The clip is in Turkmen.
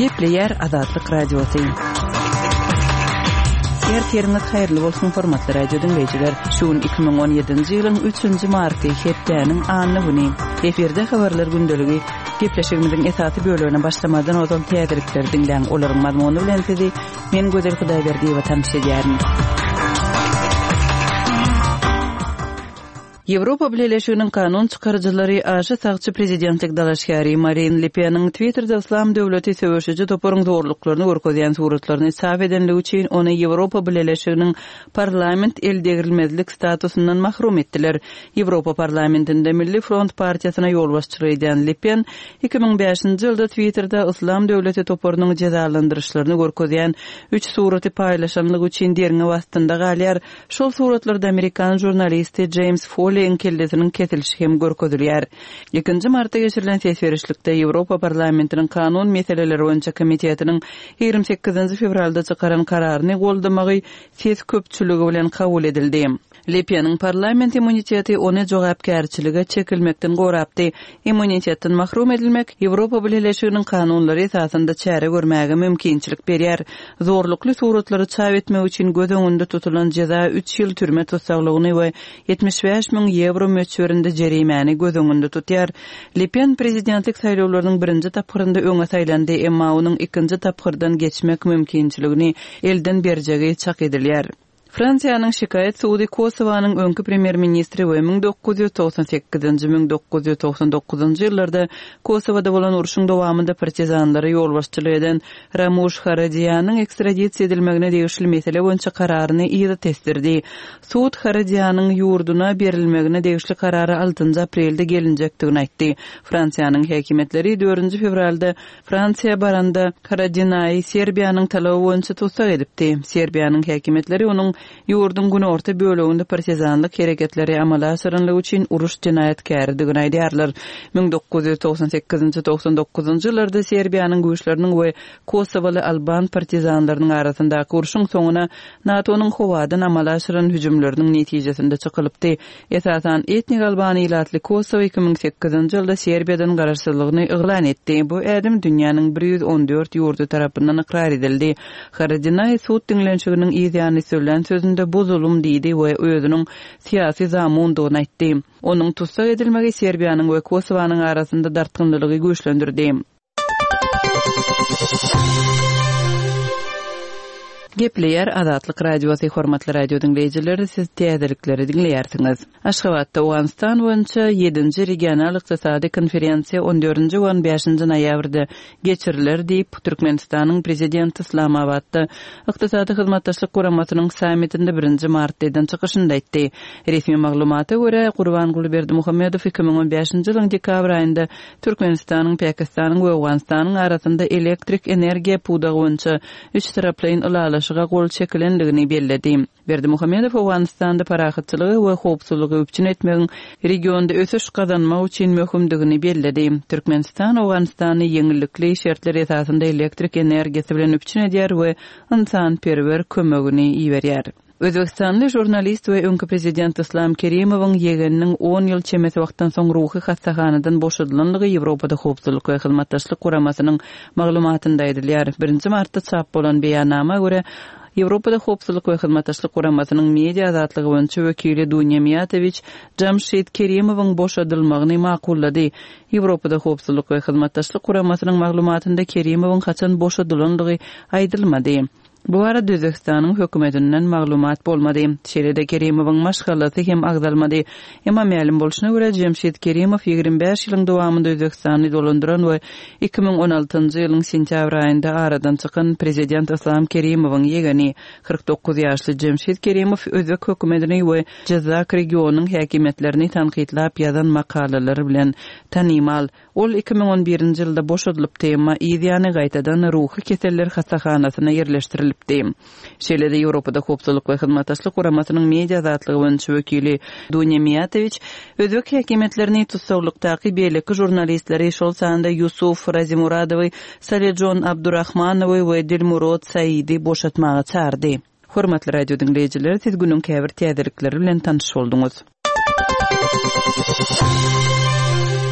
Gepleyer Azatlyk Radiosu. Teriniz hayırlı bolsun hormatly radio dinleyijiler. Şuun 2017-nji ýylyň 3-nji marty hepdeniň anyny güni. Eferde habarlar gündöligi gepleşigimiziň esasy bölümine başlamadan ozal täzelikleri dinleň olaryň mazmuny bilen sizi men Gözel Hudaýberdiýewa tanışdyrýaryn. Европа Birleşiginiň kanun çykarjylary aşy sagçy prezidentlik dalaşgary Marine Le Pen'in Twitter'da Islam döwleti söwüşüji toparyň zorluklaryny görkezýän suratlaryny çap edenligi üçin ony Европа Birleşiginiň parlament eldegirilmezlik statusundan mahrum etdiler. Европа parlamentinde Milli Front partiýasyna ýol başçylyk eden Le Pen 2005-nji ýylda Twitter'da Islam döwleti toparynyň cezalandyryşlaryny görkezýän 3 suraty paýlaşanlygy üçin derňe wagtynda galýar. Şol suratlarda Amerikan jurnalisti James Foley'in kellesinin kesilişi hem görkezilýär. 2-nji martda geçirilen sesverişlikde Ýewropa parlamentiniň kanun meseleleri boýunça komitetiniň 28-nji fevralda çykaran kararyny goldamagy ses köpçüligi bilen kabul edildi. Le Pen'in parlament immuniteti ony jogapkärçilige çekilmekden gorapdy. Immunitetten mahrum edilmek Ýewropa Birleşiginiň kanunlary esasynda çäre görmäge mümkinçilik berýär. Zorlukly suratlary çap etmek üçin göz öňünde tutulan ceza 3 ýyl türme tutsaklygyny we 75.000 euro möçberinde jerimäni göz öňünde tutýar. Le Pen prezidentlik saýlawlarynyň birinji tapgyrynda öňe saýlandy, emma onuň ikinji tapgyrdan geçmek mümkinçiligini elden berjegi çak edilýär. Fransiýanyň şikayet sudy Kosowanyň öňkü premier ministri we 1998-1999-njy ýyllarda Kosowada bolan uruşyň dowamında partizanlary ýol başçylyk eden Ramush Haradjianyň ekstradisiýa edilmegine degişli mesele boýunça kararyny ýygy testirdi. Sud Haradjianyň ýurduna berilmegine degişli karary 6 aprelde gelinjekdigini aýtdy. Fransiýanyň häkimetleri 4 fevralda Fransiýa baranda Haradjiany Serbiýanyň talaby boýunça tutsak edipdi. Serbiýanyň häkimetleri onuň ýurdun güni orta böleginde partizanlyk hereketleri amala asyrynlygy üçin uruş jinaýatkäridigini aýdýarlar. 1998-99-njy ýyllarda Serbiýanyň güýçleriniň we Kosowaly Alban partizanlarynyň arasyndaky uruşyň soňuna NATO'nyň howadan amala asyrylan hüjümleriniň netijesinde çykylypdy. Esasan etnik albaniýatly Kosowa 2008-nji ýylda Serbiýadan garaşsyzlygyny iglan etdi. Bu ädim dünýäniň 114 ýurdu tarapyndan ikrar edildi. Haradjiany sud dinlenşiginiň ýa-ni söýlen sözünde bu zulüm diýdi we özüniň siýasy zamandygyny aýtdy. Onuň tutsak edilmegi Serbiýanyň we Kosowanyň arasynda dartgynlygy güýçlendirdi. Gepleyer Azatlyk Radiosu hormatly radio dinleyijileri, siz täzelikleri dinleýärsiňiz. Aşgabatda Awganistan boýunça 7-nji regional ykdysady konferensiýa 14-nji we 15-nji noýabrda geçiriler diýip Türkmenistanyň prezidenti Islamabadda ykdysady hyzmatdaşlyk guramasynyň sammitinde 1-nji martdan çykyşynda aýtdy. Resmi maglumata görä Gurbanguly Berdimuhammedow 2015-nji ýylyň dekabr aýynda Türkmenistanyň, Pakistanyň we Awganistanyň arasynda elektrik energiýa pudagy boýunça 3 taraplaryň ulalaşyga gol çekilendigini bellädi. Berdimuhammedow Awganistanda parahatçylygy we howpsuzlygy üçin etmegiň regionda ösüş gazanmak üçin möhümdigini bellädi. Türkmenistan Awganistany ýeňillikli şertler esasynda elektrik energiýasy bilen üçin edýär we insanperwer kömegini iýerýär. Özbekistanly jurnalist we öňkü prezident Islom Kerimowyň ýegeniniň 10 ýyl çemesi wagtdan soň ruhy hastahanadan boşadylanlygy Ýewropada howpsuzlyk we hyzmatdaşlyk guramasynyň maglumatynda aýdylýar. 1 martda çap bolan beýannama görä Ýewropada howpsuzlyk we hyzmatdaşlyk guramasynyň media azatlygy boýunça wekili Dunya Mijatovic Jamshid Kerimowyň boşadylmagyny makullady. Ýewropada howpsuzlyk we hyzmatdaşlyk guramasynyň maglumatynda Kerimowyň haçan boşadylanlygy aýdylmady. Bu arada Özbekistanyň hökümetinden maglumat bolmady. Şeýle-de Kerimowyň maşgalasy hem agdalmady. Emma ma'lum bolşuna görä Jamshid Kerimow 25 ýylyň dowamında Özbekistany dolandyran we 2016-njy ýylyň sentyabr aýynda aradan çykan prezident Islom Kerimowyň ýegeni 49 ýaşly Jamshid Kerimow özbek hökümetini we Jazak regionynyň häkimetlerini tanqidlap ýazan makaleleri bilen tanymal. Ol 2011-nji ýylda boşadylypdy, emma ýa-ni gaýtadan ruhy keseller hastahanasyna ýerleşdirildi. Şeýle-de Ýewropada howpsuzlyk we hyzmatdaşlyk guramasynyň media azatlygy boýunça wekili Dunya Mijatovic özbek häkimetlerini tutsaklykdaky beýleki jurnalistleri şol sanda Yusuf Razimuradowy, Salejon Abdurrahmanowy we Dilmurod Saidi boşatmagy çağırdy. Hormatly radio dinleyijiler, siz günüň käbir täzelikleri bilen tanış bolduňuz.